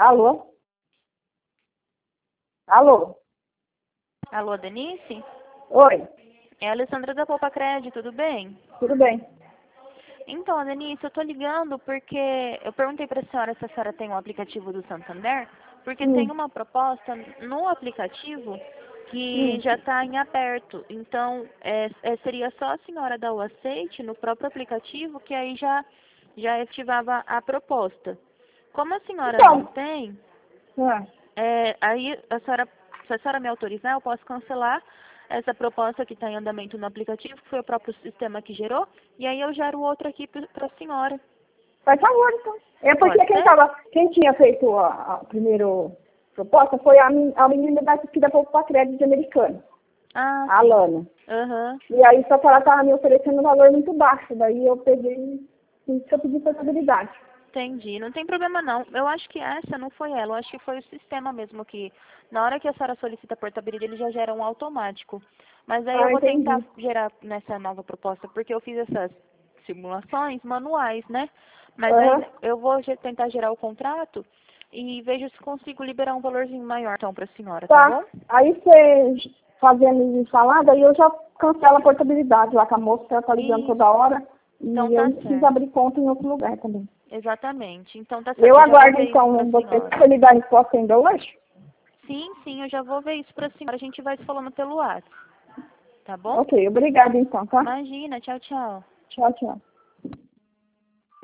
Alô? Alô? Alô, Denise? Oi, É a Alessandra da Poupa Crédito, tudo bem? tudo bem? Então, Denise, eu tô ligando porque eu perguntei para a senhora se a senhora tem um aplicativo do Santander, porque tem Hum, uma proposta no aplicativo que hum. já está em aberto. Então, seria só a senhora dar o aceite no próprio aplicativo, que aí já ativava a proposta. Como a senhora não Então, tem, ah, aí se a senhora me autorizar, eu posso cancelar essa proposta que está em andamento no aplicativo, que foi o próprio sistema que gerou, e aí eu gero outra aqui para a senhora. faz favor, então. É porque Pode ser? quem tinha feito a primeira proposta foi a menina daqui da Poupa Crédito de Americana, Ah, a sim. Alana. Aham. E aí, só que ela estava me oferecendo um valor muito baixo, daí eu peguei, isso que eu pedi portabilidade. Entendi. Não tem problema não. Eu acho que essa não foi ela. Eu acho que foi o sistema mesmo que, na hora que a senhora solicita a portabilidade, ele já gera um automático. Mas aí eu Ah, vou tentar entendi. gerar nessa nova proposta, porque eu fiz essas simulações manuais, né? Mas Aham. aí eu vou tentar gerar o contrato e vejo se consigo liberar um valorzinho maior então para a senhora, tá bom? Tá. Aí você fazendo isso falar, daí eu já cancelo a portabilidade lá com a moça, que ela tá ligando toda Isso. hora. Então E eu tá não preciso certo. abrir conta em outro lugar também. Exatamente. Então tá Eu certo. Eu já vou aguardo, ver isso para então, a você, senhora. você me dar a resposta ainda hoje? Sim, sim, eu já vou ver isso para a senhora. A gente vai se falando pelo WhatsApp, tá bom? Ok, obrigada então, tá? Imagina, tchau, tchau. Tchau, tchau.